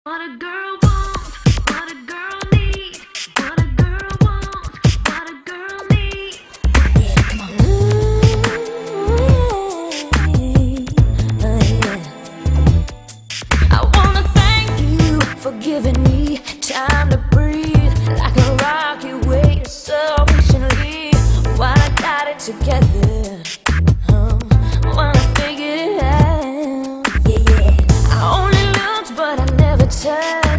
What a girl wants, what a girl needs, what a girl wants, what a girl needs. Yeah, come on. Yeah. I wanna thank you for giving me time to breathe, like a rock you waited so patiently while I got it together. While I figured it out. Yeah. I only looked, but I never touched.